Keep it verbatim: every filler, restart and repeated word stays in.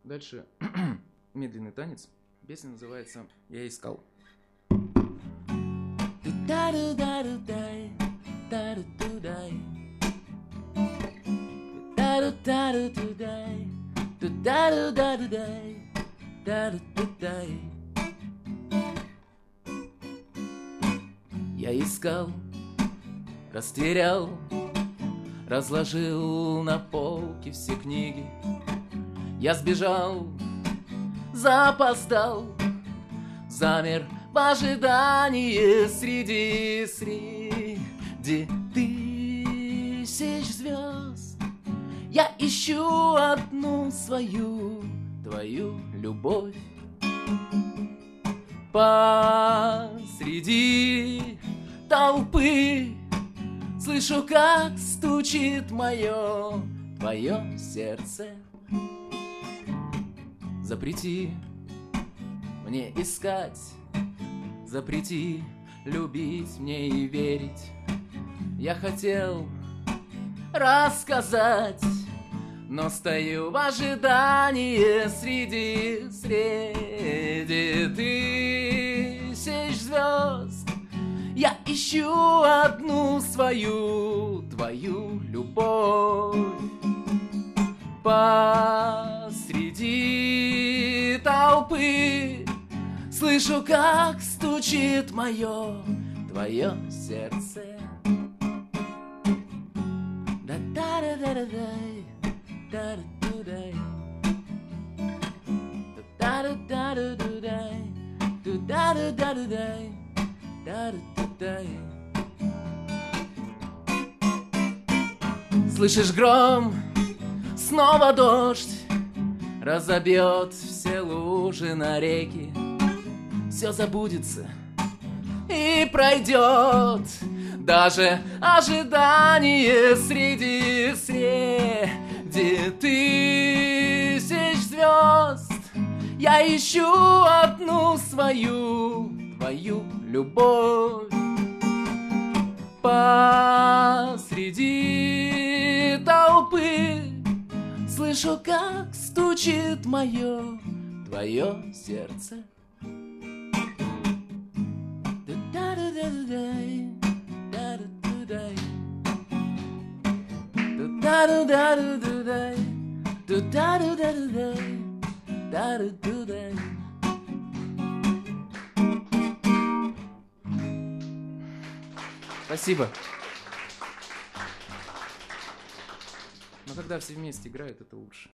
Дальше медленный танец. Песня называется «Я искал». Я искал, растерял, разложил на полке все книги. Я сбежал, запоздал, замер в ожидании среди, среди тысяч звезд. Я ищу одну свою, твою любовь. Посреди толпы слышу, как стучит мое, твое сердце. Запрети мне искать, запрети любить мне и верить. Я хотел рассказать, но стою в ожидании среди, среди тысяч звезд. Я ищу одну свою, твою любовь. Посреди толпы слышу, как стучит мое, твое сердце. Да-да-да-да-дай, да-да-да-дай, да-да-да-да-дай, да-да-да-да-дай, да-да-да-дай. Слышишь гром? Снова дождь разобьет все лужи на реке. Все забудется и пройдет даже ожидание среди, среди тысяч звезд. Я ищу одну свою, твою любовь. Посреди толпы слышу, как стучит мое, твое сердце. Да-да-да-да-дай, да-да-да-дай, да-да-да-да-дай, да-да-да-да-дай, да-да-да-дай. Спасибо. Но когда все вместе играют, это лучше.